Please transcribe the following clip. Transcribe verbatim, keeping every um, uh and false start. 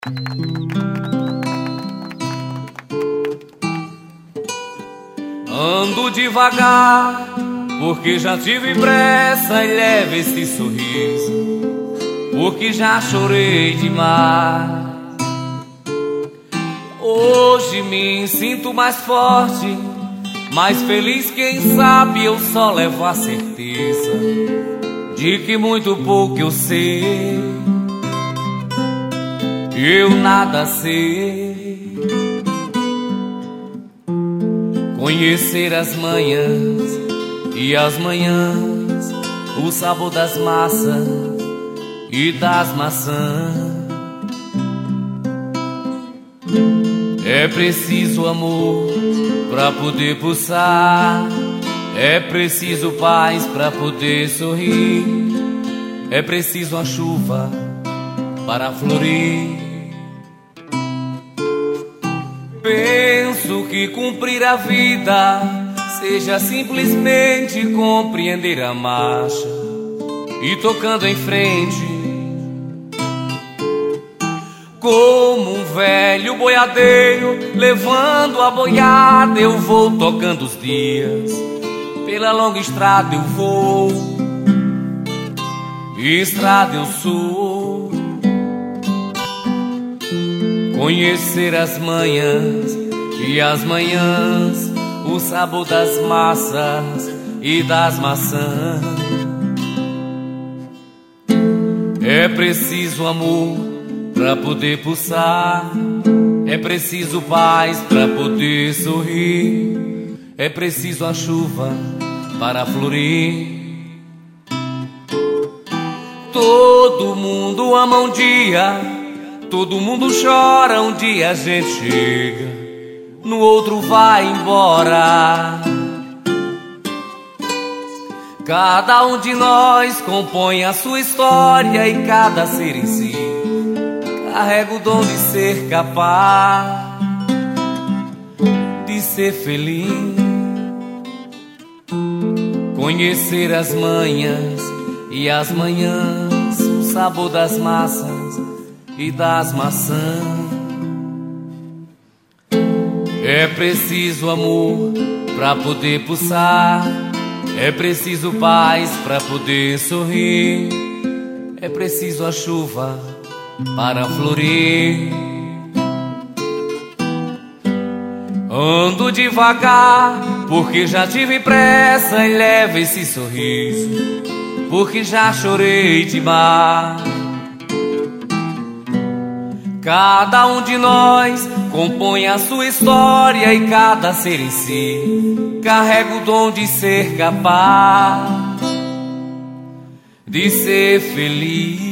Ando devagar, porque já tive pressa, e leve esse sorriso, porque já chorei demais. Hoje me sinto mais forte, mais feliz, quem sabe eu só levo a certeza de que muito pouco eu sei, eu nada sei. Conhecer as manhãs e as manhãs, o sabor das massas e das maçãs. É preciso amor pra poder pulsar, é preciso paz pra poder sorrir, é preciso a chuva para florir. Penso que cumprir a vida seja simplesmente compreender a marcha e tocando em frente. Como um velho boiadeiro levando a boiada, eu vou tocando os dias, pela longa estrada eu vou, estrada eu sou. Conhecer as manhãs e as manhãs, o sabor das massas e das maçãs. É preciso amor pra poder pulsar, é preciso paz pra poder sorrir, é preciso a chuva para florir. Todo mundo ama um dia, todo mundo chora, um dia a gente chega, no outro vai embora. Cada um de nós compõe a sua história e cada ser em si carrega o dom de ser capaz de ser feliz. Conhecer as manhãs e as manhãs, o sabor das massas e das maçãs. É preciso amor pra poder pulsar, é preciso paz pra poder sorrir, é preciso a chuva para florir. Ando devagar, porque já tive pressa, e leve esse sorriso, porque já chorei demais. Cada um de nós compõe a sua história e cada ser em si carrega o dom de ser capaz de ser feliz.